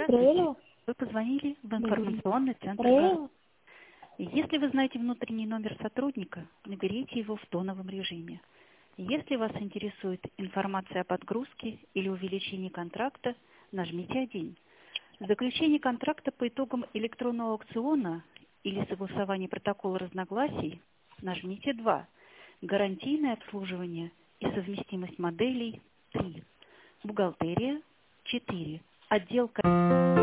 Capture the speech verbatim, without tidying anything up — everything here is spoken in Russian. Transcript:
Здравствуйте. Вы позвонили в информационный центр «Гарант». Если вы знаете внутренний номер сотрудника, наберите его в тоновом режиме. Если вас интересует информация о подгрузке или увеличении контракта, нажмите один. Заключение контракта по итогам электронного аукциона или согласование протокола разногласий, нажмите два. Гарантийное обслуживание и совместимость моделей – три. Бухгалтерия – четыре. Отделка